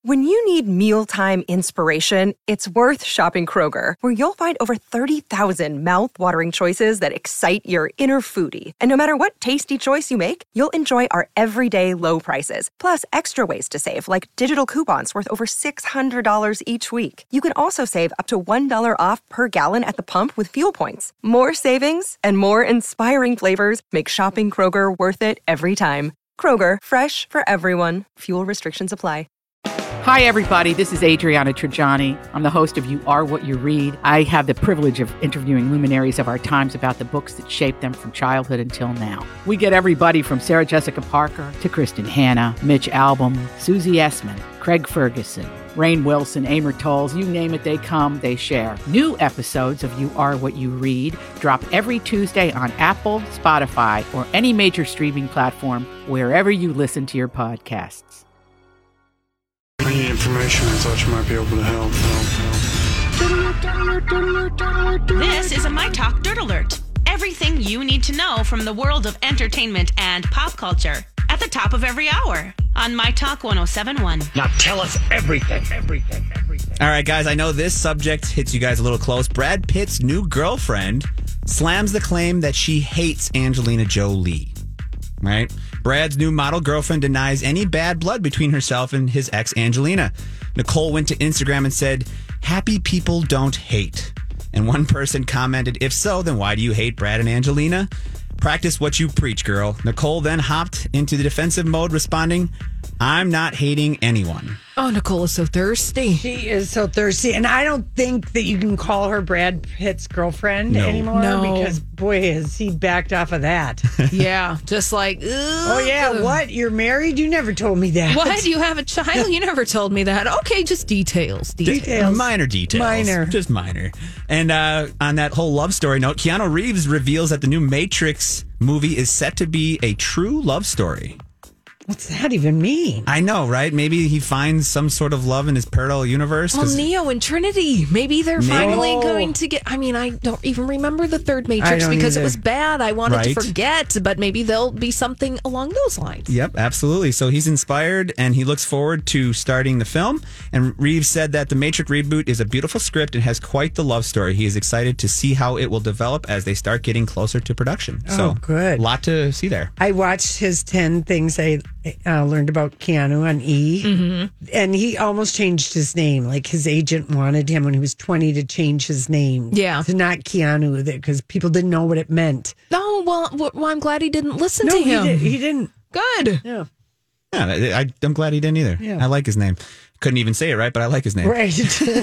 When you need mealtime inspiration, it's worth shopping Kroger, where you'll find over 30,000 mouth-watering choices that excite your inner foodie. And no matter what tasty choice you make, you'll enjoy our everyday low prices, plus extra ways to save, like digital coupons worth over $600 each week. You can also save up to $1 off per gallon at the pump with fuel points. More savings and more inspiring flavors make shopping Kroger worth it every time. Kroger, fresh for everyone. Fuel restrictions apply. Hi, everybody. This is Adriana Trajani. I'm the host of You Are What You Read. I have the privilege of interviewing luminaries of our times about the books that shaped them from childhood until now. We get everybody from Sarah Jessica Parker to Kristen Hanna, Mitch Albom, Susie Essman, Craig Ferguson, Rainn Wilson, Amor Tolls, you name it, they come, they share. New episodes of You Are What You Read drop every Tuesday on Apple, Spotify, or any major streaming platform wherever you listen to your podcasts. I need information. I thought you might be able to help. This is a My Talk Dirt Alert. Everything you need to know from the world of entertainment and pop culture at the top of every hour on My Talk 107.1. Now tell us everything. All right, guys, I know this subject hits you guys a little close. Brad Pitt's new girlfriend slams the claim that she hates Angelina Jolie. Right? Brad's new model girlfriend denies any bad blood between herself and his ex, Angelina. Nicole went to Instagram and said, "Happy people don't hate." And one person commented, "If so, then why do you hate Brad and Angelina? Practice what you preach, girl." Nicole then hopped into the defensive mode, responding, "I'm not hating anyone." Oh, Nicole is so thirsty. She is so thirsty. And I don't think that you can call her Brad Pitt's girlfriend anymore. No. Because, boy, has he backed off of that. Yeah, just like, ugh. Oh, yeah, what? You're married? You never told me that. What? You have a child? You never told me that. Okay, just details. Minor details. Minor. Just minor. And on that whole love story note, Keanu Reeves reveals that the new Matrix movie is set to be a true love story. What's that even mean? I know, right? Maybe he finds some sort of love in his parallel universe. Well, Neo and Trinity. Maybe they're finally going to get... I mean, I don't even remember the third Matrix because it was bad. I wanted to forget, but maybe there'll be something along those lines. Yep, absolutely. So he's inspired and he looks forward to starting the film. And Reeves said that the Matrix reboot is a beautiful script and has quite the love story. He is excited to see how it will develop as they start getting closer to production. So, good. A lot to see there. I watched his 10 things I learned about Keanu on E! Mm-hmm. And he almost changed his name. Like his agent wanted him when he was 20 to change his name. Yeah. To not Keanu, because people didn't know what it meant. Oh, well, I'm glad he didn't listen to him. He didn't. Good. Yeah. Yeah, I'm glad he didn't either. Yeah. I like his name. Couldn't even say it right, but I like his name. Right.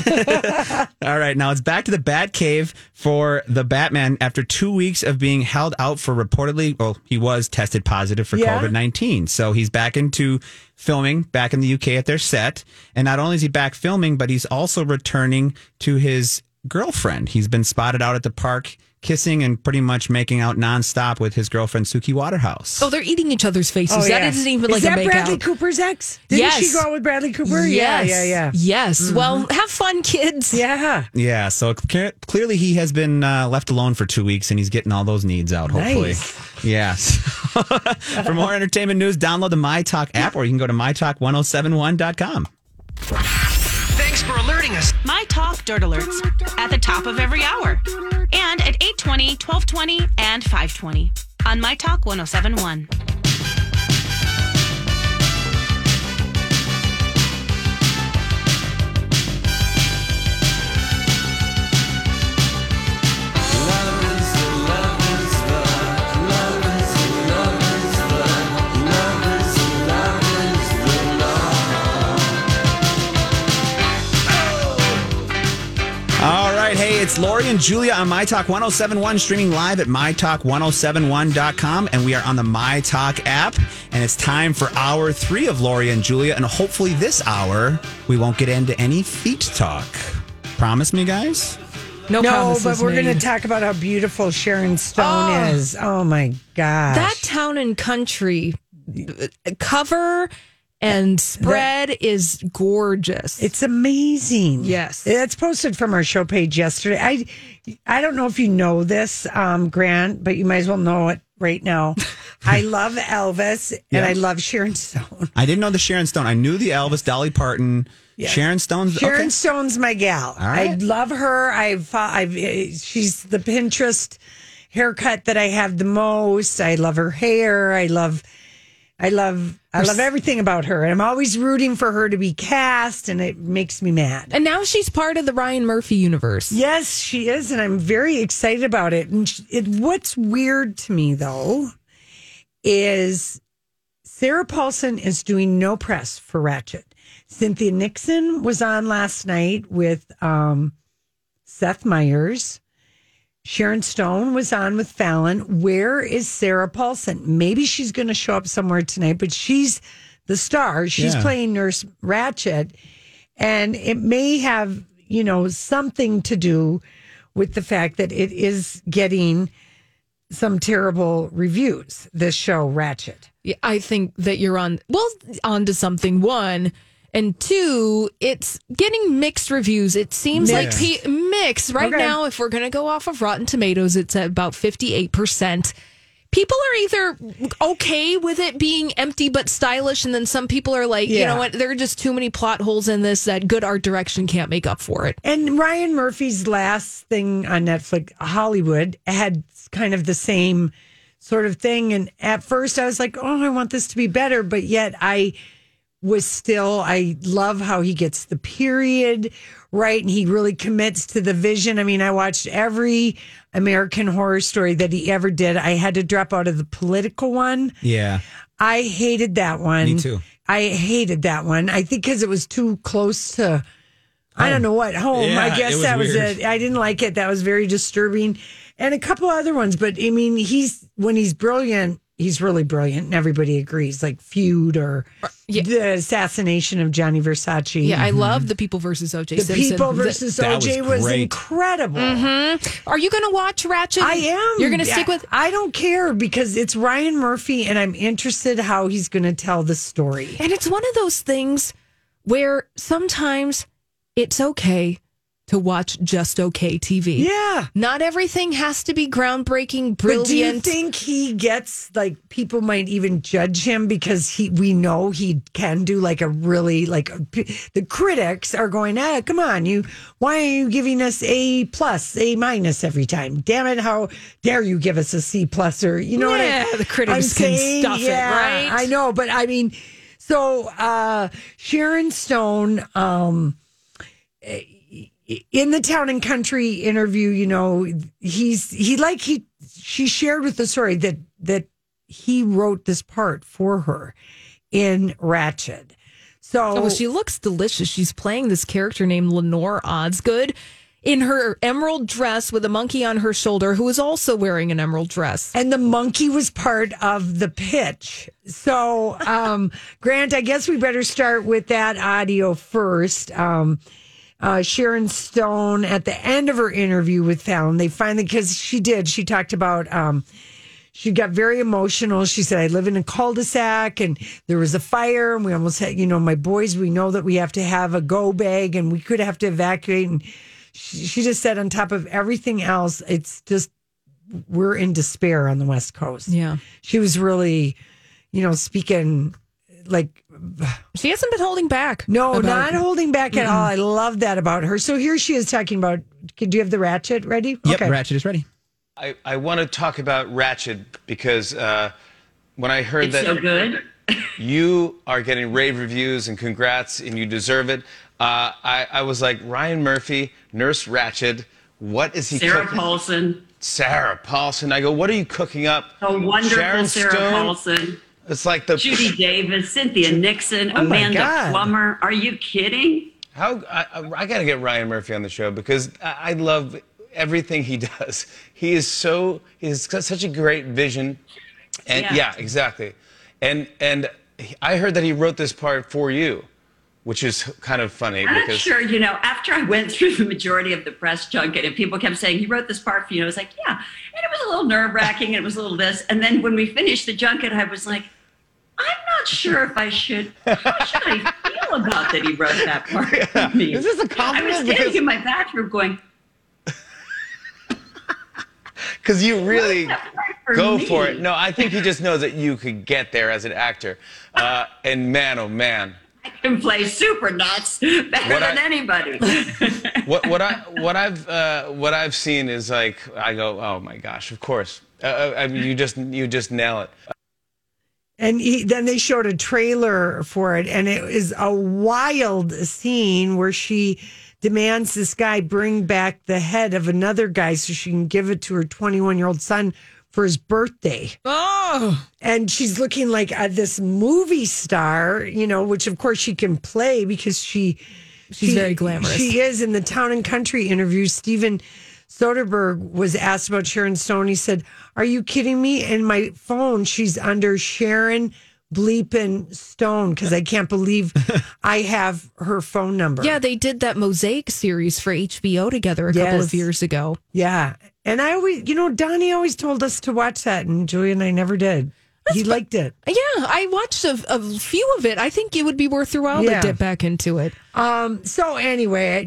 All right, now it's back to the Batcave for the Batman after 2 weeks of being held out for reportedly, well, he was tested positive for COVID-19. So he's back into filming back in the UK at their set. And not only is he back filming, but he's also returning to his girlfriend. He's been spotted out at the park kissing and pretty much making out nonstop with his girlfriend Suki Waterhouse. Oh, they're eating each other's faces. That isn't even like a make Bradley out. Cooper's ex? Didn't she go out with Bradley Cooper? Yes. Yeah. Yes. Mm-hmm. Well, have fun, kids. Yeah. Yeah, so clearly he has been left alone for 2 weeks and he's getting all those needs out, hopefully. Nice. Yes. For more entertainment news, download the MyTalk app or you can go to mytalk1071.com. Thanks for alerting us. My Talk Dirt Alerts at the top of every hour and at 8:20, 12:20, and 5:20 on My Talk 107.1. All right, hey, it's Lori and Julia on My Talk 107.1, streaming live at mytalk1071.com, and we are on the My Talk app, and it's time for hour 3 of Lori and Julia, and hopefully this hour we won't get into any feet talk. Promise me, guys? No, but we're going to talk about how beautiful Sharon Stone is. Oh, my gosh. That Town and Country cover And spread is gorgeous. It's amazing. Yes. It's posted from our show page yesterday. I don't know if you know this, Grant, but you might as well know it right now. I love Elvis and I love Sharon Stone. I didn't know the Sharon Stone. I knew the Elvis, Dolly Parton. Yes. Sharon Stone's my gal. Right. I love her. She's the Pinterest haircut that I have the most. I love her hair. I love everything about her. And I'm always rooting for her to be cast, and it makes me mad. And now she's part of the Ryan Murphy universe. Yes, she is, and I'm very excited about it. And what's weird to me, though, is Sarah Paulson is doing no press for Ratched. Cynthia Nixon was on last night with Seth Meyers. Sharon Stone was on with Fallon. Where is Sarah Paulson? Maybe she's going to show up somewhere tonight, but she's the star. She's playing Nurse Ratched. And it may have, something to do with the fact that it is getting some terrible reviews, this show, Ratched. Yeah, I think that you're onto something. One, and two, it's getting mixed reviews. It seems like mixed. Right now, if we're going to go off of Rotten Tomatoes, it's at about 58%. People are either okay with it being empty but stylish, and then some people are like, you know what, there are just too many plot holes in this that good art direction can't make up for it. And Ryan Murphy's last thing on Netflix, Hollywood, had kind of the same sort of thing. And at first I was like, oh, I want this to be better. But yet I love how he gets the period right, and he really commits to the vision. I mean, I watched every American Horror Story that he ever did. I had to drop out of the political one. Yeah. I hated that one. Me too. I hated that one. I think because it was too close to, I don't know what, home. Yeah, I guess that was it. I didn't like it. That was very disturbing. And a couple other ones. But I mean, when he's brilliant, he's really brilliant, and everybody agrees, like Feud or the assassination of Gianni Versace. Yeah, I love The People versus O.J. Simpson. The People versus O.J. was incredible. Mm-hmm. Are you going to watch Ratched? I am. You're going to stick with... I don't care, because it's Ryan Murphy, and I'm interested how he's going to tell the story. And it's one of those things where sometimes it's okay to watch just okay TV. Yeah. Not everything has to be groundbreaking, brilliant. But do you think he gets, like, people might even judge him because we know he can do like a really, like, the critics are going, come on, why are you giving us A+, A- every time? Damn it, how dare you give us a C+, or, you know what the critics can stuff it, right? I know, but I mean, so Sharon Stone, in the Town and Country interview, she shared with the story that he wrote this part for her in Ratched. So she looks delicious. She's playing this character named Lenore Osgood in her emerald dress with a monkey on her shoulder, who is also wearing an emerald dress. And the monkey was part of the pitch. So, Grant, I guess we better start with that audio first. Sharon Stone, at the end of her interview with Fallon, she talked about, she got very emotional. She said, I live in a cul-de-sac and there was a fire and we almost had, my boys, we know that we have to have a go bag and we could have to evacuate. And she just said, on top of everything else, it's just, we're in despair on the West Coast. Yeah. She was really, speaking like, she hasn't been holding back. No, not holding back at all. I love that about her. So here she is talking about, do you have the Ratched ready? Yep, okay. Ratched is ready. I want to talk about Ratched because when I heard it's so good. You are getting rave reviews and congrats and you deserve it, I was like, Ryan Murphy, Nurse Ratched, what is he Sarah cooking? Paulson. Sarah Paulson. I go, what are you cooking up? A wonderful Sharon Sarah Stone? Paulson. It's like the Judy Davis, Cynthia Nixon, Amanda Plummer. Are you kidding? I got to get Ryan Murphy on the show because I love everything he does. He's got such a great vision, and yeah exactly. And I heard that he wrote this part for you, which is kind of funny. I'm not sure. After I went through the majority of the press junket, and people kept saying he wrote this part for you, I was like, yeah. And it was a little nerve wracking, and it was a little this. And then when we finished the junket, I was like, I'm not sure if I should. How should I feel about that he wrote that part for me? Is this a compliment? I was standing in my bathroom going, because you really go me? for it. No, I think he just knows that you could get there as an actor. And man, oh man. I can play super nuts better than anybody. what I've seen is like, I go, oh my gosh, of course. I mean, you just nail it. And then they showed a trailer for it, and it is a wild scene where she demands this guy bring back the head of another guy so she can give it to her 21-year-old son for his birthday. Oh. And she's looking like this movie star, which of course she can play because she's very glamorous. She is. In the Town and Country interview, Steven Soderbergh was asked about Sharon Stone. He said, "Are you kidding me? In my phone, she's under Sharon bleeping Stone because I can't believe I have her phone number." Yeah, they did that Mosaic series for HBO together a couple of years ago. Yeah. And I always, Donnie always told us to watch that, and Julia and I never did. He liked it. Yeah, I watched a few of it. I think it would be worth your while to dip back into it. So anyway,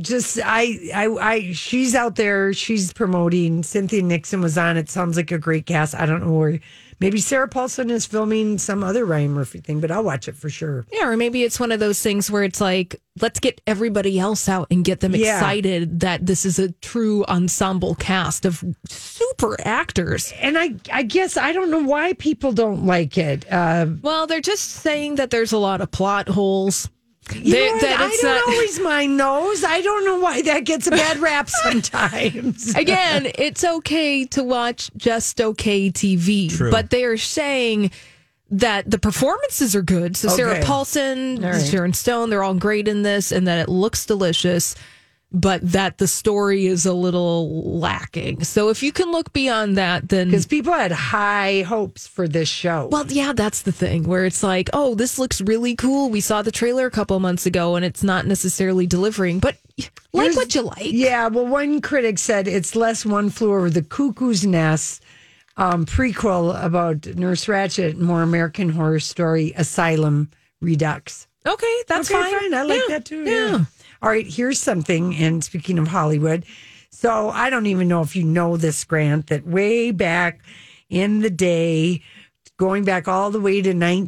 she's out there. She's promoting. Cynthia Nixon was on. It sounds like a great cast. I don't know where. Maybe Sarah Paulson is filming some other Ryan Murphy thing, but I'll watch it for sure. Yeah, or maybe it's one of those things where it's like, let's get everybody else out and get them excited that this is a true ensemble cast of super actors. And I guess I don't know why people don't like it. Well, they're just saying that there's a lot of plot holes. I don't always mind those. I don't know why that gets a bad rap sometimes. Again, it's okay to watch just okay TV. True. But they are saying that the performances are good. So Sarah Paulson, Sharon Stone, they're all great in this, and that it looks delicious, but that the story is a little lacking. So if you can look beyond that, then... Because people had high hopes for this show. Well, yeah, that's the thing, where it's like, oh, this looks really cool. We saw the trailer a couple of months ago, and it's not necessarily delivering, but like what you like. Yeah, well, one critic said it's less One Flew Over the Cuckoo's Nest prequel about Nurse Ratched, more American Horror Story Asylum Redux. Okay, that's fine. I like that too. Yeah. All right, here's something. And speaking of Hollywood, so I don't even know if you know this, Grant, that way back in the day, going back all the way to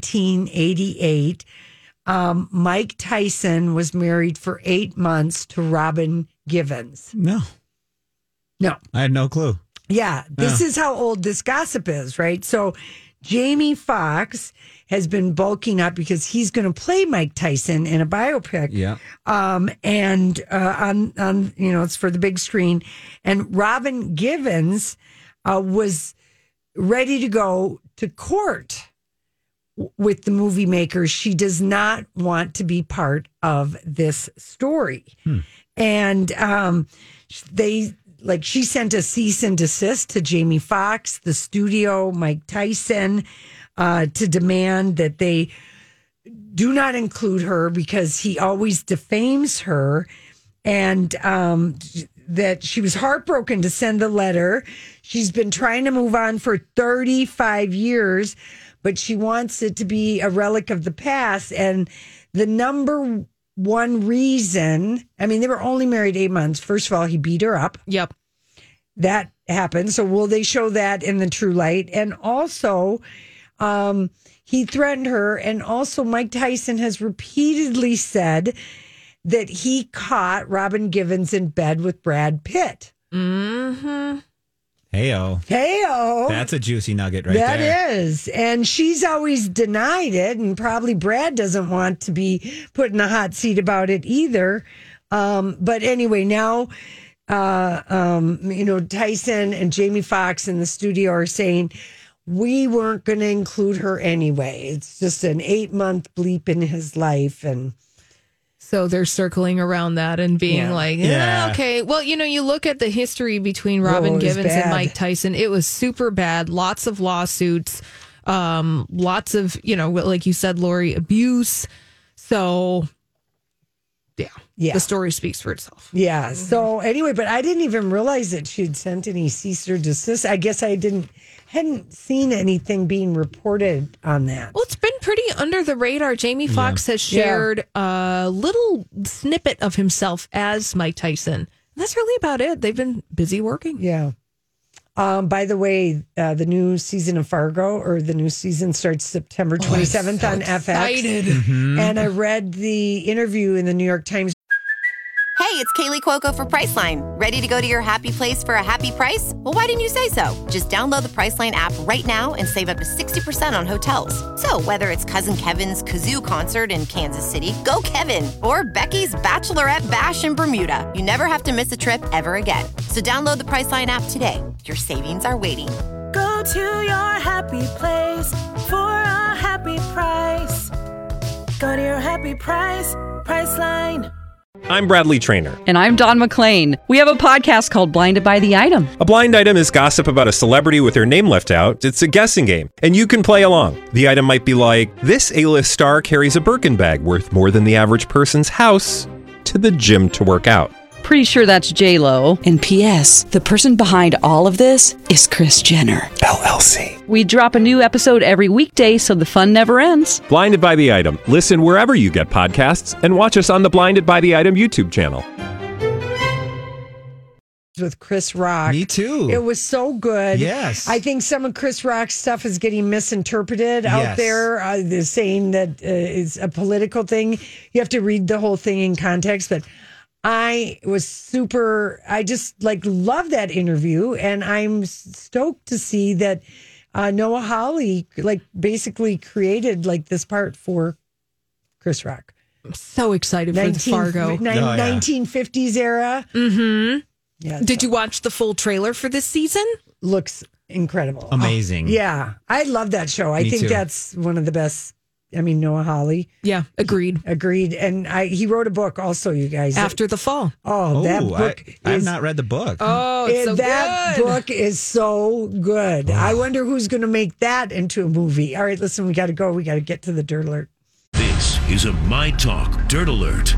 1988, Mike Tyson was married for 8 months to Robin Givens. No. I had no clue. Yeah, this is how old this gossip is, right? So Jamie Foxx has been bulking up because he's going to play Mike Tyson in a biopic. Yeah. And on it's for the big screen. And Robin Givens was ready to go to court with the movie makers. She does not want to be part of this story. And she sent a cease and desist to Jamie Foxx, the studio, Mike Tyson, to demand that they do not include her because he always defames her, and that she was heartbroken to send the letter. She's been trying to move on for 35 years, but she wants it to be a relic of the past. And the number one reason, I mean, they were only married 8 months. First of all, he beat her up. Yep. That happened. So will they show that in the true light? And also, he threatened her. And also, Mike Tyson has repeatedly said that he caught Robin Givens in bed with Brad Pitt. Mm-hmm. Hey-o. That's a juicy nugget right there. That is. And she's always denied it. And probably Brad doesn't want to be put in the hot seat about it either. But anyway, now... Tyson and Jamie Foxx in the studio are saying we weren't going to include her anyway. It's just an 8-month bleep in his life. And so they're circling around that and being okay. Well, you look at the history between Robin Givens and Mike Tyson. It was super bad. Lots of lawsuits, lots of, like you said, Lori, abuse. So, yeah. the story speaks for itself. Yeah. So anyway, but I didn't even realize that she had sent any cease or desist. I guess I hadn't seen anything being reported on that. Well, it's been pretty under the radar. Jamie Foxx has shared a little snippet of himself as Mike Tyson. That's really about it. They've been busy working. Yeah. By the way, the new season of Fargo, or the new season, starts September 27th on FX. And I read the interview in the New York Times. Hey, it's Kaylee Cuoco for Priceline. Ready to go to your happy place for a happy price? Well, why didn't you say so? Just download the Priceline app right now and save up to 60% on hotels. So whether it's Cousin Kevin's Kazoo Concert in Kansas City, go Kevin, or Becky's Bachelorette Bash in Bermuda, you never have to miss a trip ever again. So download the Priceline app today. Your savings are waiting. Go to your happy place for a happy price. Go to your happy price, Priceline. I'm Bradley Trainer. And I'm Don McClain. We have a podcast called Blinded by the Item. A blind item is gossip about a celebrity with their name left out. It's a guessing game, and you can play along. The item might be like, this A-list star carries a Birkin bag worth more than the average person's house to the gym to work out. Pretty sure that's J-Lo. And P.S. the person behind all of this is Kris Jenner, LLC. We drop a new episode every weekday so the fun never ends. Blinded by the Item. Listen wherever you get podcasts and watch us on the Blinded by the Item YouTube channel. With Chris Rock. Me too. It was so good. Yes. I think some of Chris Rock's stuff is getting misinterpreted out there. They're saying that it's a political thing. You have to read the whole thing in context, but I just love that interview, and I'm stoked to see that Noah Hawley basically created this part for Chris Rock. I'm so excited for the Fargo. 1950s era. Mm-hmm. Yeah. Did you watch the full trailer for this season? Looks incredible. Amazing. Yeah. I love that show. I think that's one of the best. I mean, Noah Hawley. Yeah, agreed. And he wrote a book also, you guys. After the Fall. That book. I have not read the book. Oh, it's so that good. book is so good. I wonder who's going to make that into a movie. All right, listen, we got to go. We got to get to the Dirt Alert. This is a My Talk Dirt Alert.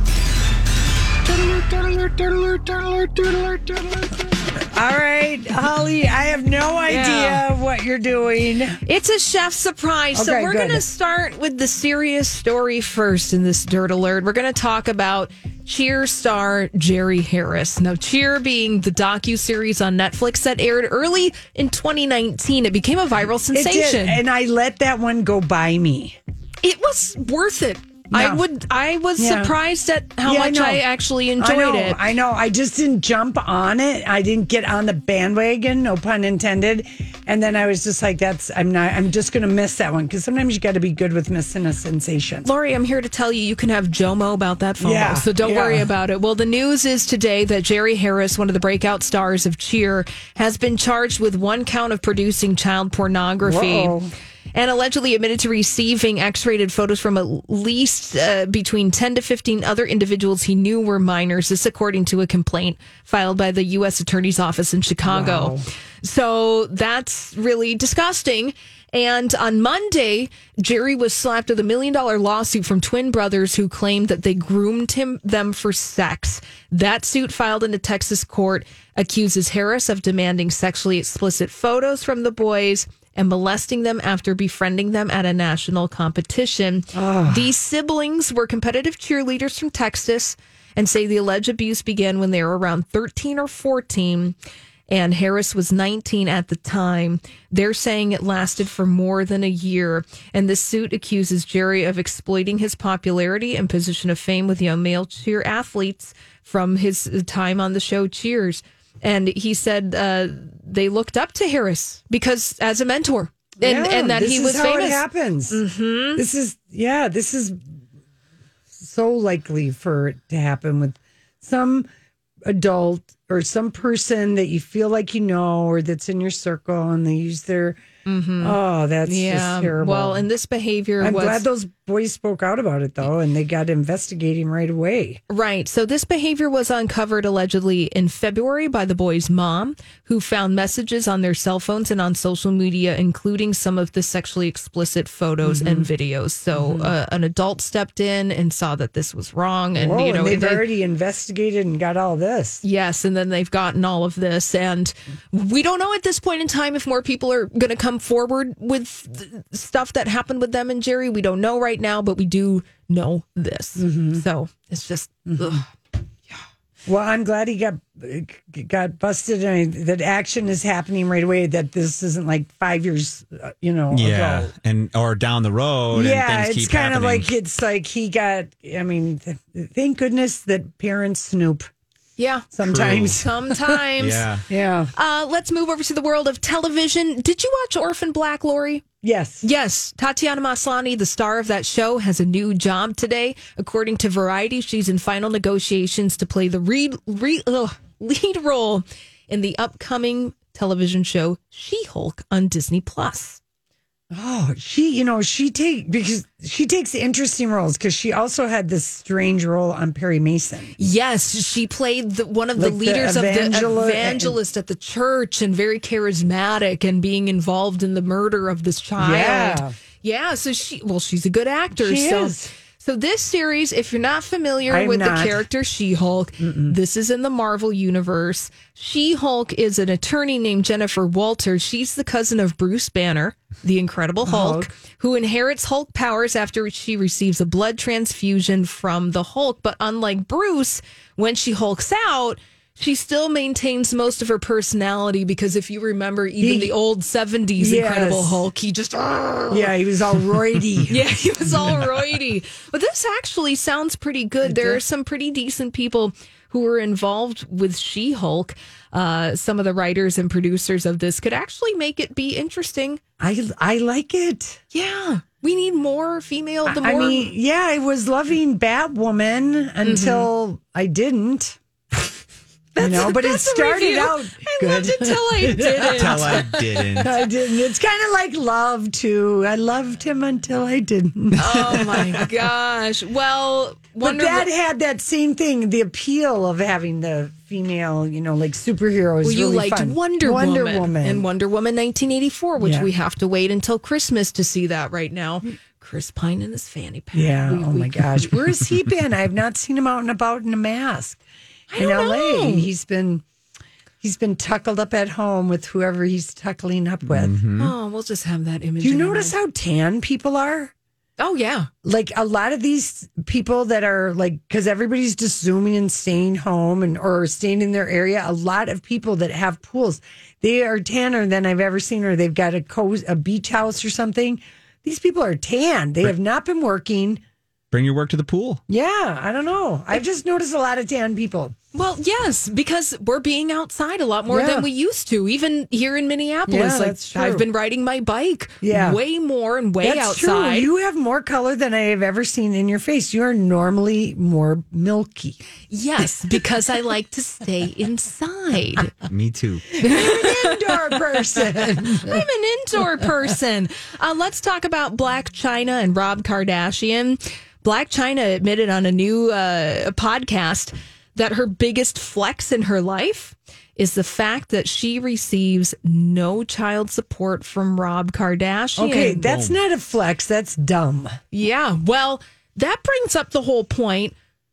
All right, Holly, I have no idea what you're doing. It's a chef surprise. So we're going to start with the serious story first in this Dirt Alert. We're going to talk about Cheer star Jerry Harris. Now, Cheer being the docuseries on Netflix that aired early in 2019. It became a viral sensation. It did, and I let that one go by me. It was worth it. No. I was surprised at how much I actually enjoyed it. I know. I just didn't jump on it. I didn't get on the bandwagon, no pun intended. And then I was just like, I'm just going to miss that one, because sometimes you got to be good with missing a sensation. Lori, I'm here to tell you can have JOMO about that FOMO, so don't worry about it. Well, the news is today that Jerry Harris, one of the breakout stars of Cheer, has been charged with 1 count of producing child pornography. Whoa. And allegedly admitted to receiving X-rated photos from at least between 10 to 15 other individuals he knew were minors. This according to a complaint filed by the U.S. Attorney's Office in Chicago. Wow. So that's really disgusting. And on Monday, Jerry was slapped with $1 million lawsuit from twin brothers who claimed that they groomed them for sex. That suit, filed in a Texas court, accuses Harris of demanding sexually explicit photos from the boys and molesting them after befriending them at a national competition. These siblings were competitive cheerleaders from Texas and say the alleged abuse began when they were around 13 or 14, and Harris was 19 at the time. They're saying it lasted for more than a year, and this suit accuses Jerry of exploiting his popularity and position of fame with young male cheer athletes from his time on the show Cheers. And he said they looked up to Harris because as a mentor, and that he was famous. This is how it happens. Mm-hmm. This is so likely for it to happen with some adult or some person that you feel like you know or that's in your circle, and they use their. Mm-hmm. Oh, that's just terrible. Well, and this behavior I'm glad those boys spoke out about it, though, and they got investigating right away. Right. So this behavior was uncovered allegedly in February by the boy's mom, who found messages on their cell phones and on social media, including some of the sexually explicit photos and videos. So an adult stepped in and saw that this was wrong. And, and they've already investigated and got all this. Yes. And then they've gotten all of this. And we don't know at this point in time if more people are going to come forward with stuff that happened with them and Jerry. We don't know right now, but we do know this. So it's just, ugh. Well, I'm glad he got busted and that action is happening right away, that this isn't like 5 years, ago. Or down the road. Yeah, and things it's keep kind of happening. like he got, thank goodness that parents snoop. Yeah. Sometimes. Yeah. Let's move over to the world of television. Did you watch Orphan Black, Lori? Yes. Yes. Tatiana Maslany, the star of that show, has a new job today. According to Variety, she's in final negotiations to play the lead role in the upcoming television show She-Hulk on Disney+. Oh, she takes interesting roles, because she also had this strange role on Perry Mason. Yes, she played one of the leaders of the evangelist at the church, and very charismatic, and being involved in the murder of this child. Yeah. So she's a good actor. She is. So this series, if you're not familiar with the character She-Hulk, this is in the Marvel Universe. She-Hulk is an attorney named Jennifer Walter. She's the cousin of Bruce Banner, the Incredible Hulk, who inherits Hulk powers after she receives a blood transfusion from the Hulk. But unlike Bruce, when she hulks out, she still maintains most of her personality, because if you remember even the old 70s Incredible Hulk, he just... he was all roidy. He was all roidy. But this actually sounds pretty good. There are some pretty decent people who were involved with She-Hulk. Some of the writers and producers of this could actually make it be interesting. I like it. Yeah. We need more female... I was loving Batwoman until I didn't. But it started out good. I loved it till I didn't. I didn't. It's kind of like love, too. I loved him until I didn't. Oh, my gosh. Well, but that had that same thing, the appeal of having the female, like superheroes. Well, you really liked fun. Wonder Woman. And Wonder Woman 1984, which we have to wait until Christmas to see that right now. Chris Pine in his fanny pack. Yeah, my gosh. Where has he been? I have not seen him out and about in a mask. In LA, he's been tuckled up at home with whoever he's tuckling up with. Oh, we'll just have that image. Do you notice how tan people are? Oh, yeah. Like a lot of these people that are because everybody's just zooming and staying home or staying in their area. A lot of people that have pools, they are tanner than I've ever seen, or they've got a beach house or something. These people are tan. They have not been working. Bring your work to the pool. Yeah, I don't know. I've just noticed a lot of tan people. Well, yes, because we're being outside a lot more than we used to, even here in Minneapolis. Yeah, that's true. I've been riding my bike way more and way that's outside. True. You have more color than I have ever seen in your face. You are normally more milky. Yes, because I like to stay inside. Me too. I'm an indoor person. I'm an indoor person. Let's talk about Blac Chyna and Rob Kardashian. Blac Chyna admitted on a new podcast that her biggest flex in her life is the fact that she receives no child support from Rob Kardashian. Okay, that's not a flex. That's dumb. Yeah, well, that brings up the whole point.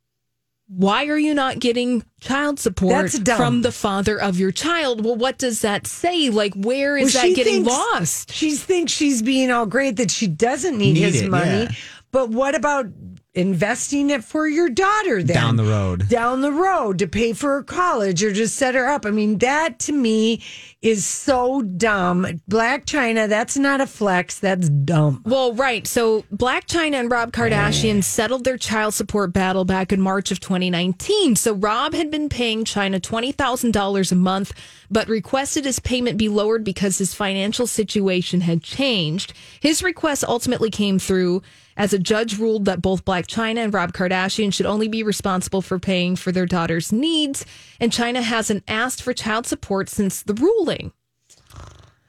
Why are you not getting child support from the father of your child? Well, what does that say? Where is that getting lost? She thinks she's being all great that she doesn't need his money. Yeah. But what about investing it for your daughter then? Down the road to pay for her college or just set her up. I mean, that to me is so dumb. Blac Chyna, that's not a flex. That's dumb. Well, right. So Blac Chyna and Rob Kardashian settled their child support battle back in March of 2019. So Rob had been paying Chyna $20,000 a month, but requested his payment be lowered because his financial situation had changed. His request ultimately came through as a judge ruled that both Blac Chyna and Rob Kardashian should only be responsible for paying for their daughter's needs, and Chyna hasn't asked for child support since the ruling.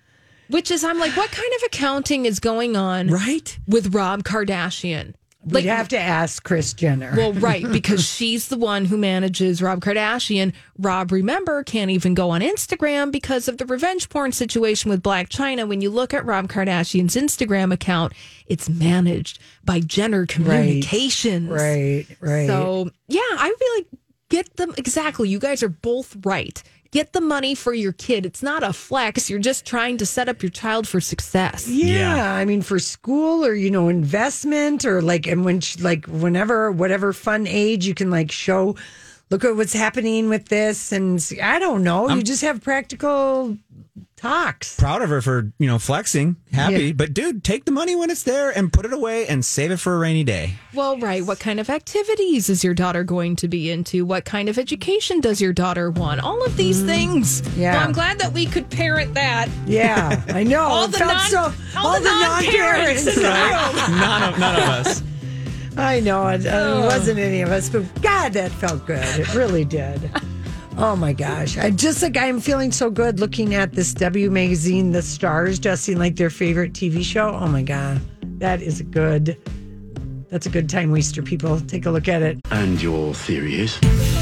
Which is, I'm like, what kind of accounting is going on with Rob Kardashian? We'd have to ask Kris Jenner. Well, right, because she's the one who manages Rob Kardashian. Rob, remember, can't even go on Instagram because of the revenge porn situation with Blac Chyna. When you look at Rob Kardashian's Instagram account, it's managed by Jenner Communications. Right. So, yeah, I feel like get them. Exactly. You guys are both right. Get the money for your kid. It's not a flex. You're just trying to set up your child for success. Yeah. I mean, for school or, investment or whatever fun age you can show, look at what's happening with this. And I don't know. You just have practical talks. Proud of her for, flexing. Happy. Yeah. But dude, take the money when it's there and put it away and save it for a rainy day. Well, right. What kind of activities is your daughter going to be into? What kind of education does your daughter want? All of these things. Yeah. Well, I'm glad that we could parent that. Yeah, I know. all the non-parents in the room. None of us. I know. It wasn't any of us, but God, that felt good. It really did. Oh my gosh. I'm feeling so good looking at this W magazine, The Stars, dressing like their favorite TV show. Oh my God. That's a good time waster, people. Take a look at it. And your theory is?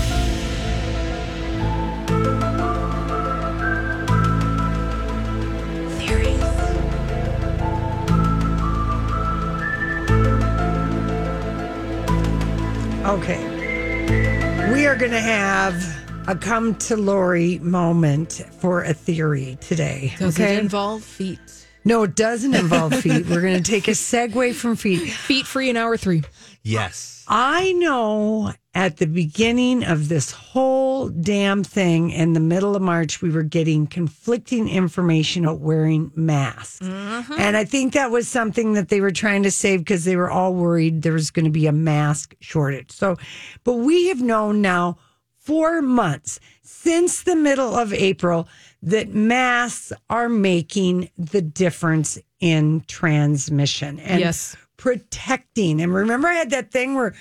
Okay. We are going to have a come to Lori moment for a theory today. Does it involve feet? No, it doesn't involve feet. We're going to take a segue from feet. Feet free in hour 3. Yes. I know at the beginning of this whole damn thing in the middle of March, we were getting conflicting information about wearing masks. Mm-hmm. And I think that was something that they were trying to save because they were all worried there was going to be a mask shortage. But we have known now 4 months since the middle of April that masks are making the difference in transmission and protecting. And remember, I had that thing where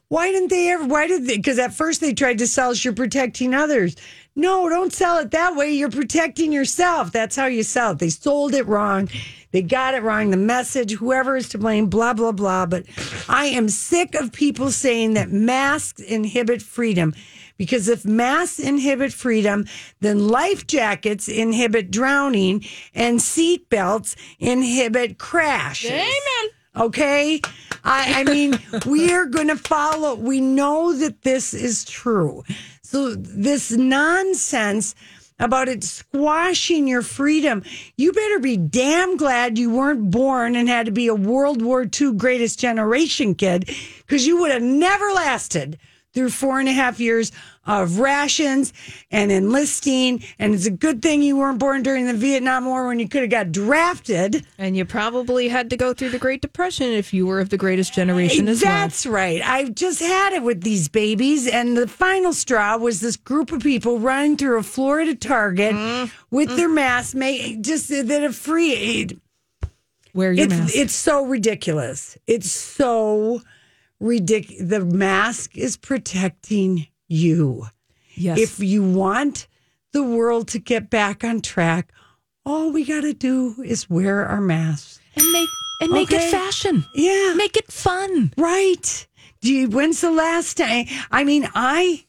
because at first they tried to sell us, you're protecting others. No, don't sell it that way. You're protecting yourself. That's how you sell it. They sold it wrong. They got it wrong. The message, whoever is to blame, blah, blah, blah. But I am sick of people saying that masks inhibit freedom. Because if masks inhibit freedom, then life jackets inhibit drowning and seat belts inhibit crashes. Amen. Okay? I mean, we are going to follow. We know that this is true. So this nonsense about it squashing your freedom, you better be damn glad you weren't born and had to be a World War II greatest generation kid, because you would have never lasted through 4.5 years of rations and enlisting. And it's a good thing you weren't born during the Vietnam War when you could have got drafted. And you probably had to go through the Great Depression if you were of the greatest generation as well. That's right. I've just had it with these babies. And the final straw was this group of people running through a Florida Target with their masks, just that are free. Wear your mask. It's so ridiculous. It's so ridiculous. The mask is protecting you. Yes. If you want the world to get back on track, all we got to do is wear our masks and make it fashion. Yeah, make it fun. Right? When's the last time? I mean, I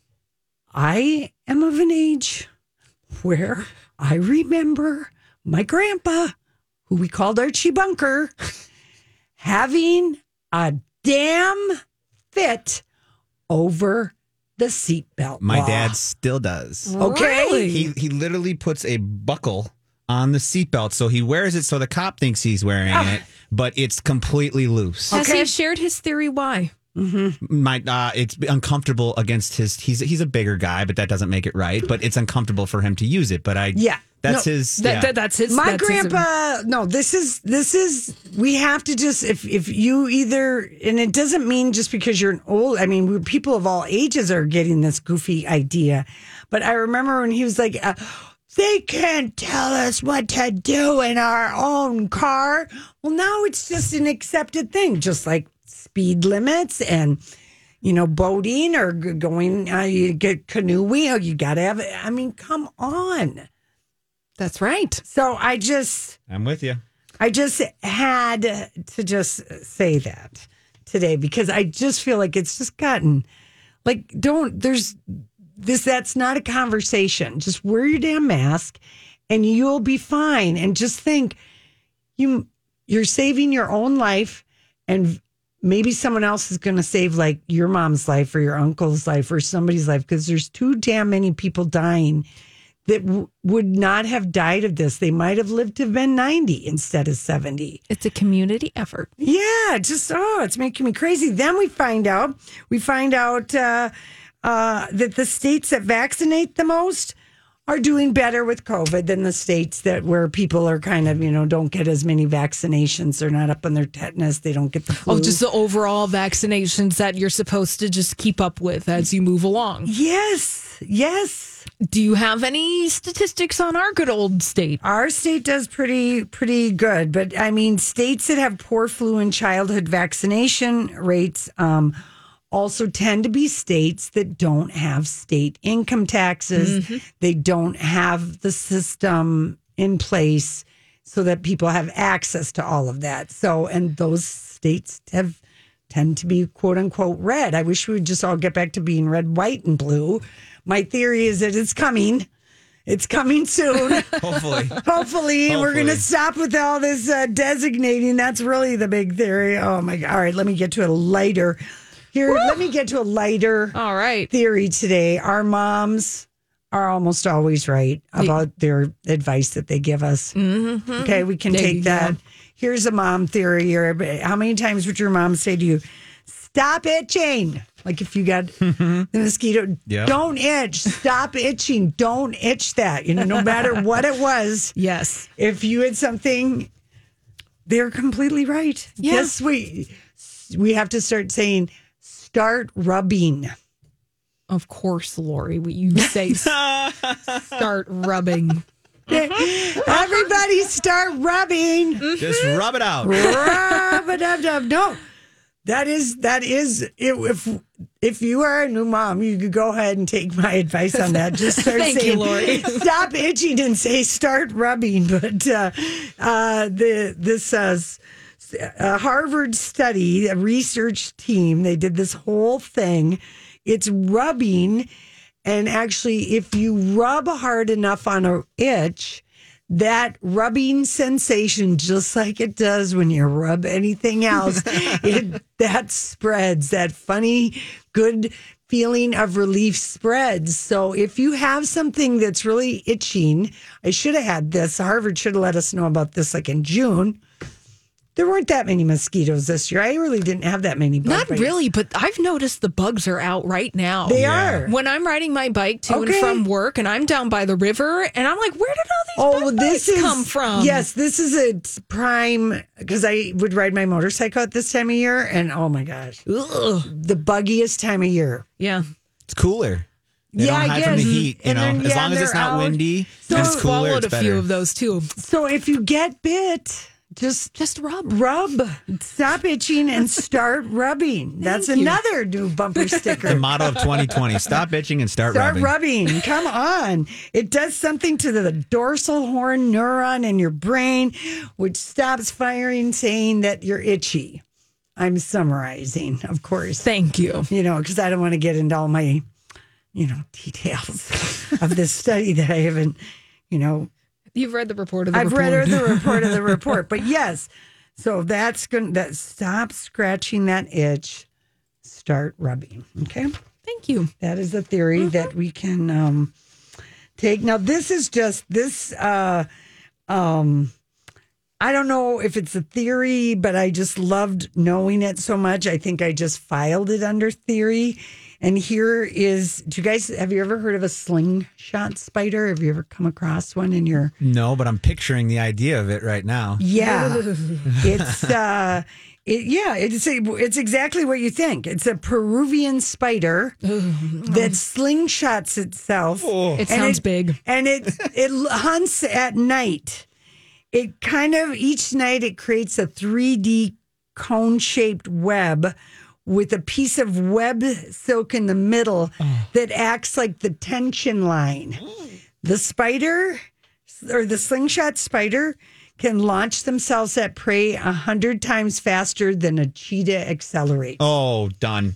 am of an age where I remember my grandpa, who we called Archie Bunker, having a damn fit over the seatbelt. My dad still does. Okay. Really? He literally puts a buckle on the seatbelt, so he wears it so the cop thinks he's wearing it, but it's completely loose. Has he shared his theory why? Mm-hmm. It's uncomfortable against his. He's a bigger guy, but that doesn't make it right. But it's uncomfortable for him to use it. But that's his. That's his. My that's grandpa. This is. We have to just if you either, and it doesn't mean just because you're an old. I mean, people of all ages are getting this goofy idea. But I remember when he was like, they can't tell us what to do in our own car. Well, now it's just an accepted thing, just like speed limits and, boating or going, you get canoeing. You got to have it. I mean, come on. That's right. So I'm with you. I just had to just say that today because I just feel like it's just gotten like, that's not a conversation. Just wear your damn mask and you'll be fine. And just think you're saving your own life and maybe someone else is going to save like your mom's life or your uncle's life or somebody's life because there's too damn many people dying that would not have died of this. They might have lived to have been 90 instead of 70. It's a community effort. Yeah, it's making me crazy. Then we find out that the states that vaccinate the most are doing better with COVID than the states where people are kind of, don't get as many vaccinations. They're not up on their tetanus. They don't get the flu. Oh, just the overall vaccinations that you're supposed to just keep up with as you move along. Yes. Do you have any statistics on our good old state? Our state does pretty good. But I mean, states that have poor flu and childhood vaccination rates also tend to be states that don't have state income taxes. Mm-hmm. They don't have the system in place so that people have access to all of that. So, and those states tend to be quote unquote red. I wish we would just all get back to being red, white, and blue. My theory is that it's coming. It's coming soon. Hopefully. We're going to stop with all this designating. That's really the big theory. Oh my God. All right. Let me get to a lighter All right. theory today. Our moms are almost always right about their advice that they give us. Mm-hmm. Okay, we can take that. Here's a mom theory. How many times would your mom say to you, stop itching? Like if you got the mosquito, don't itch. Stop itching. Don't itch that. No matter what it was. Yes. If you had something, they're completely right. Yeah. Yes, we have to start saying, start rubbing. Of course, Lori, what you say, start rubbing. Everybody start rubbing. Just rub it out. Rub it up. No, that is if you are a new mom, you could go ahead and take my advice on that. Just start Thank saying, you, Lori. Stop itching and say start rubbing. But this says a Harvard study, a research team, they did this whole thing. It's rubbing. And actually, if you rub hard enough on an itch, that rubbing sensation, just like it does when you rub anything else, that spreads. That funny, good feeling of relief spreads. So if you have something that's really itching, I should have had this. Harvard should have let us know about this like in June. There weren't that many mosquitoes this year. I really didn't have that many bug bites. Really, but I've noticed the bugs are out right now. They are. When I'm riding my bike to and from work and I'm down by the river and I'm like, where did all these bug bites come from? Yes, this is a prime, because I would ride my motorcycle at this time of year and oh my gosh. Ugh. The buggiest time of year. Yeah. It's cooler. They don't hide from the heat, as long as it's not windy, so and it's cooler, swallowed it's a few better. of those too. So if you get bit, just rub. Stop itching and start rubbing. That's another new bumper sticker. The motto of 2020: stop itching and start rubbing. Come on. It does something to the dorsal horn neuron in your brain, which stops firing, saying that you're itchy. I'm summarizing, of course. Thank you. Because I don't want to get into all my, details of this study that I haven't, You've read the report of the report. report. I've read the report of the report. But yes, so that's good. Stop scratching that itch. Start rubbing. Okay. Thank you. That is a theory that we can take. Now, this is just this. I don't know if it's a theory, but I just loved knowing it so much. I think I just filed it under theory. And here is, have you ever heard of a slingshot spider? Have you ever come across one in your... No, but I'm picturing the idea of it right now. Yeah. It's exactly what you think. It's a Peruvian spider that slingshots itself. It sounds big. And it hunts at night. It kind of, each night it creates a 3D cone-shaped web with a piece of web silk in the middle that acts like the tension line. The spider or the slingshot spider can launch themselves at prey 100 times faster than a cheetah accelerates. Oh, done.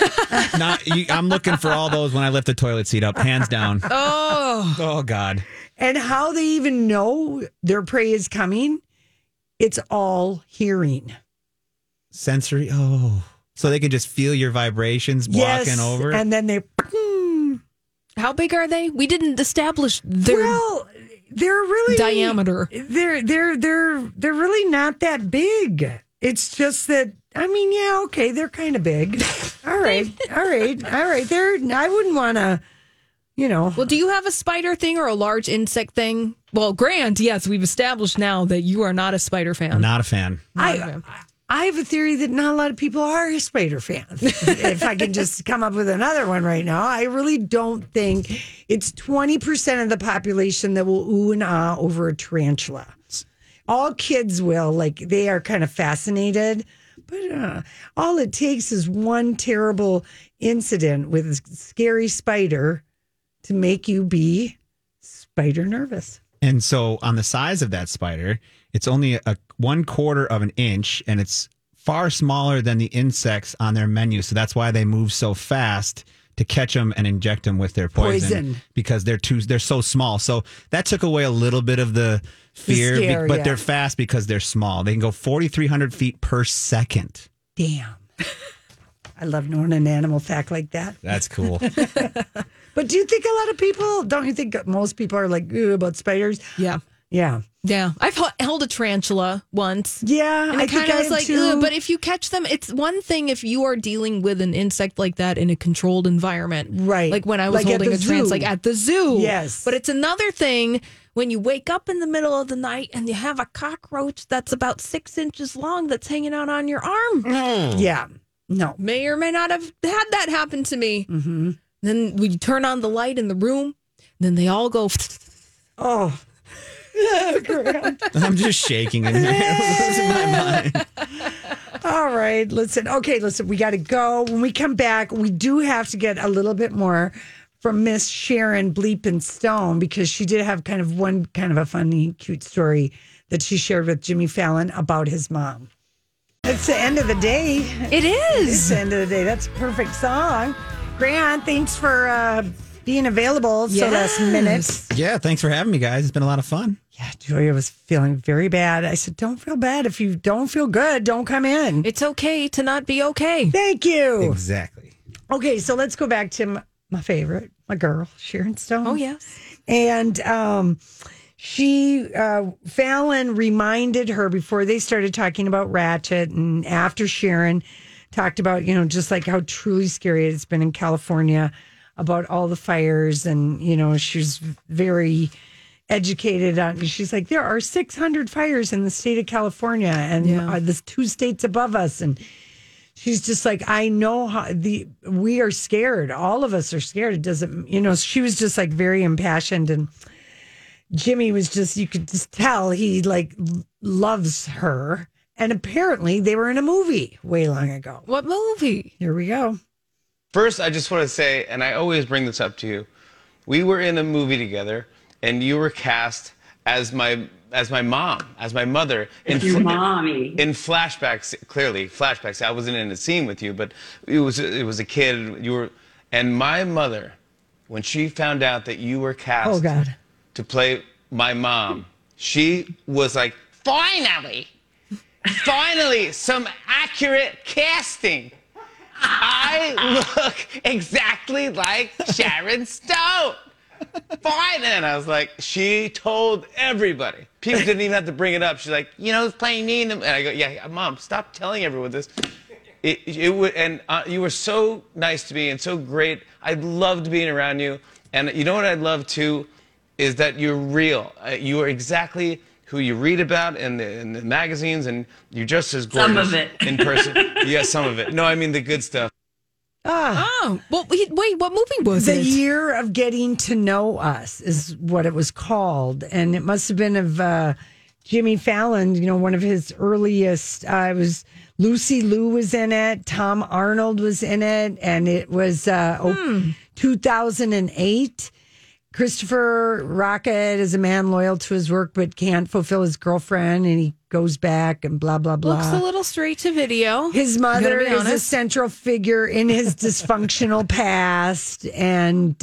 I'm looking for all those when I lift the toilet seat up, hands down. Oh, God. And how they even know their prey is coming, it's all hearing. Sensory. Oh. So they can just feel your vibrations walking over? And then they... How big are they? We didn't establish their... Well, they're really... diameter. They're really not that big. It's just that, I mean, yeah, okay, they're kind of big. All right. I wouldn't want to, Well, do you have a spider thing or a large insect thing? Well, Grant, yes, we've established now that you are not a spider fan. Not a fan. I have a theory that not a lot of people are spider fans. If I can just come up with another one right now, I really don't think it's 20% of the population that will ooh and ah over a tarantula. All kids will, they are kind of fascinated. But all it takes is one terrible incident with a scary spider to make you be spider nervous. And so on the size of that spider, it's only a 1/4 of an inch, and it's far smaller than the insects on their menu. So that's why they move so fast to catch them and inject them with their poison. Because they're so small. So that took away a little bit of the fear, scare, but they're fast because they're small. They can go 4,300 feet per second. Damn. I love knowing an animal fact like that. That's cool. But do you think a lot of people, don't you think most people are like, ooh, about spiders? Yeah. Yeah. Yeah. I've held a tarantula once. Yeah. And I kind of was like, ugh, but if you catch them, it's one thing if you are dealing with an insect like that in a controlled environment. Right. Like when I was holding a tarantula, like at the zoo. Yes. But it's another thing when you wake up in the middle of the night and you have a cockroach that's about 6 inches long that's hanging out on your arm. Yeah. No. May or may not have had that happen to me. Mm-hmm. Then we turn on the light in the room. Then they all go. Oh. I'm just shaking in here. Losing my mind. All right. Listen, we got to go. When we come back, we do have to get a little bit more from Miss Sharon Bleepin Stone, because she did have kind of a funny, cute story that she shared with Jimmy Fallon about his mom. It's the end of the day. It is. It's the end of the day. That's a perfect song. Grant, thanks for being available so last minute. Yeah, thanks for having me, guys. It's been a lot of fun. Yeah, Julia was feeling very bad. I said, don't feel bad. If you don't feel good, don't come in. It's okay to not be okay. Thank you. Exactly. Okay, so let's go back to my favorite, my girl, Sharon Stone. Oh, yes. And Fallon reminded her before they started talking about Ratchet, and after Sharon talked about, just like how truly scary it's been in California about all the fires. And, she's very educated on, she's like, there are 600 fires in the state of California and the 2 states above us. And she's just like, I know how we are scared. All of us are scared. It doesn't, she was just like very impassioned. And Jimmy was just, you could just tell he like loves her. And apparently they were in a movie way long ago. What movie? Here we go. First, I just want to say, and I always bring this up to you, we were in a movie together, and you were cast as my mom, as my mother. Your mommy. In flashbacks, clearly, flashbacks. I wasn't in a scene with you, but it was a kid. And my mother, when she found out that you were cast to play my mom, she was like, finally, some accurate casting. I look exactly like Sharon Stone. Fine. And I was like, she told everybody. People didn't even have to bring it up. She's like, it's playing me. And I go, yeah, Mom, stop telling everyone this. You were so nice to me and so great. I loved being around you. And you know what I love too is that you're real. You are exactly who you read about in the magazines, and you're just as gorgeous some of it. in person. Yeah, some of it. No, I mean the good stuff. Well, wait, what movie was it? The Year of Getting to Know Us is what it was called. And it must have been of Jimmy Fallon, one of his earliest. It was Lucy Liu was in it. Tom Arnold was in it. And it was 2008. Christopher Rocket is a man loyal to his work but can't fulfill his girlfriend, and he goes back and blah, blah, blah. Looks a little straight to video. His mother is a central figure in his dysfunctional past. And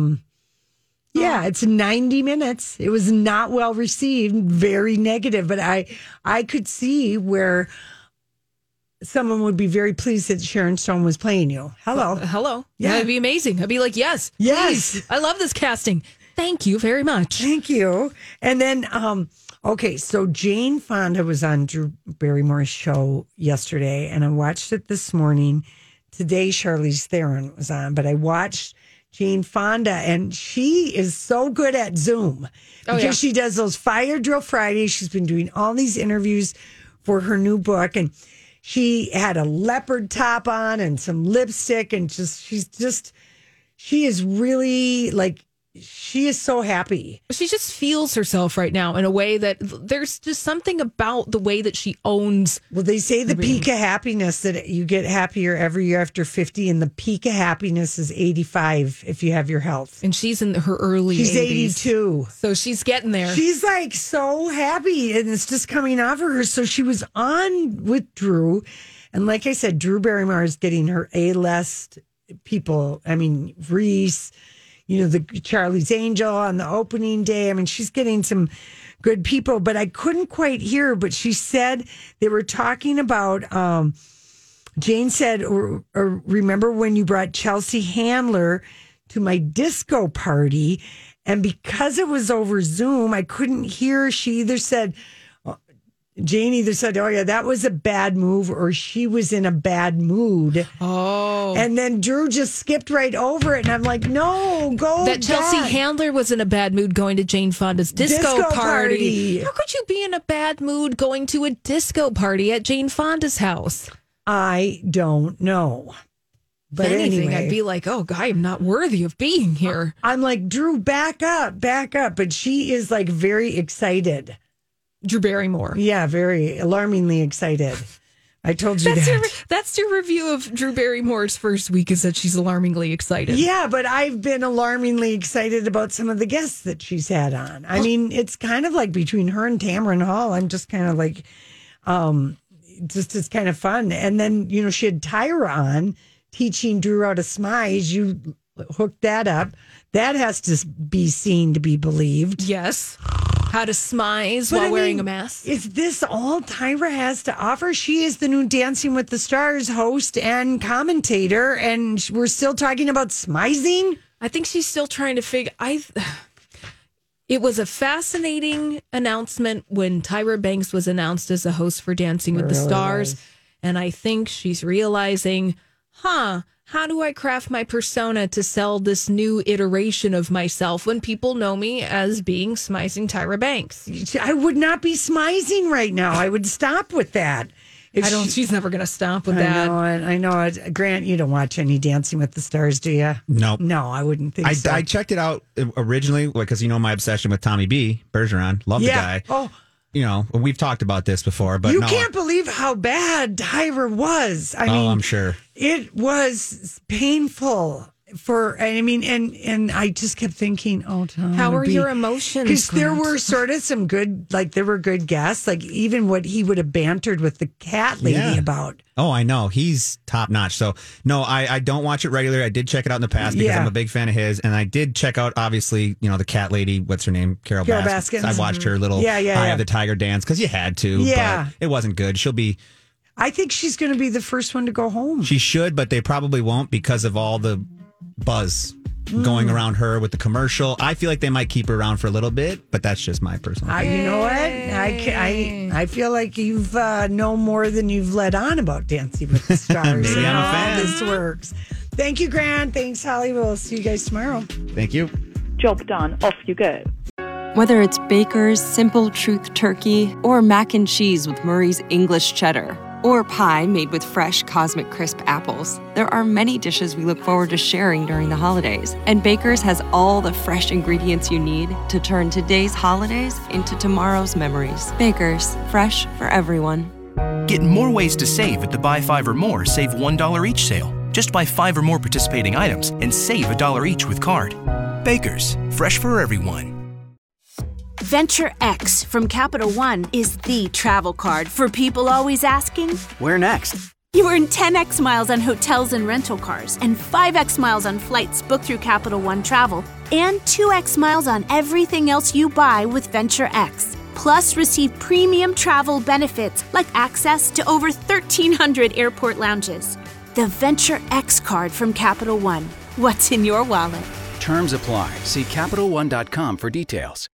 it's 90 minutes. It was not well received, very negative. But I could see where someone would be very pleased that Sharon Stone was playing you. Hello. Yeah, it'd be amazing. I'd be like, yes. Please. I love this casting. Thank you very much. Thank you. And then, so Jane Fonda was on Drew Barrymore's show yesterday, and I watched it this morning. Today, Charlize Theron was on, but I watched Jane Fonda, and she is so good at Zoom because she does those Fire Drill Fridays. She's been doing all these interviews for her new book, and she had a leopard top on and some lipstick, and she is really like, she is so happy. She just feels herself right now in a way that there's just something about the way that she owns. Well, they say the peak of happiness, that you get happier every year after 50, and the peak of happiness is 85 if you have your health. And she's in her early 80s. She's 82. So she's getting there. She's like so happy, and it's just coming off of her. So she was on with Drew. And like I said, Drew Barrymore is getting her A-list people. I mean, Reese, the Charlie's Angel on the opening day. I mean, she's getting some good people, but I couldn't quite hear. But she said they were talking about, Jane said, or remember when you brought Chelsea Handler to my disco party? And because it was over Zoom, I couldn't hear. Jane either said, oh, yeah, that was a bad move, or she was in a bad mood. Oh. And then Drew just skipped right over it. And I'm like, no, go That Chelsea back. Handler was in a bad mood going to Jane Fonda's disco party. How could you be in a bad mood going to a disco party at Jane Fonda's house? I don't know. But anything, anyway, I'd be like, oh, I am not worthy of being here. I'm like, Drew, back up. But she is like very excited. Drew Barrymore. Yeah, very alarmingly excited. I told you that's your review of Drew Barrymore's first week, is that she's alarmingly excited. Yeah, but I've been alarmingly excited about some of the guests that she's had on. I mean, it's kind of like between her and Tamron Hall, I'm just kind of like, it's kind of fun. And then, she had Tyra on teaching Drew how to smize. You hooked that up. That has to be seen to be believed. Yes. How to smize while wearing a mask. Is this all Tyra has to offer? She is the new Dancing with the Stars host and commentator, and we're still talking about smizing? I think she's still trying to figure... It was a fascinating announcement when Tyra Banks was announced as a host for Dancing with the Stars, and I think she's realizing, how do I craft my persona to sell this new iteration of myself when people know me as being smizing Tyra Banks? I would not be smizing right now. I would stop with that. She's never going to stop with that. I know. Grant, you don't watch any Dancing with the Stars, do you? Nope. No, I wouldn't think so. I checked it out originally because my obsession with Tommy B. Bergeron. Love the guy. Oh, we've talked about this before, but you can't believe how bad Tyra was. I mean, I'm sure it was painful and I just kept thinking, Tom, how are your emotions? Because there were sort of some good, there were good guests, even what he would have bantered with the cat lady about. Oh, I know. He's top notch. So, no, I don't watch it regularly. I did check it out in the past because I'm a big fan of his. And I did check out, obviously, the cat lady. What's her name? Carol Baskins. I watched her little Eye of the Tiger dance because you had to. Yeah. But it wasn't good. I think she's going to be the first one to go home. She should, but they probably won't because of all the buzz going around her with the commercial. I feel like they might keep her around for a little bit, but that's just my personal you know what? I feel like you've know more than you've let on about Dancing with the Stars. Maybe I'm a fan. This works. Thank you, Grant. Thanks, Holly. We'll see you guys tomorrow. Thank you. Job done. Off you go. Whether it's Baker's Simple Truth Turkey or mac and cheese with Murray's English Cheddar, or pie made with fresh Cosmic Crisp apples, there are many dishes we look forward to sharing during the holidays. And Baker's has all the fresh ingredients you need to turn today's holidays into tomorrow's memories. Baker's, fresh for everyone. Get more ways to save at the Buy 5 or More Save $1 each sale. Just buy 5 or more participating items and save $1 each with card. Baker's, fresh for everyone. Venture X from Capital One is the travel card for people always asking, where next? You earn 10x miles on hotels and rental cars, and 5x miles on flights booked through Capital One Travel, and 2x miles on everything else you buy with Venture X. Plus, receive premium travel benefits like access to over 1,300 airport lounges. The Venture X card from Capital One. What's in your wallet? Terms apply. See CapitalOne.com for details.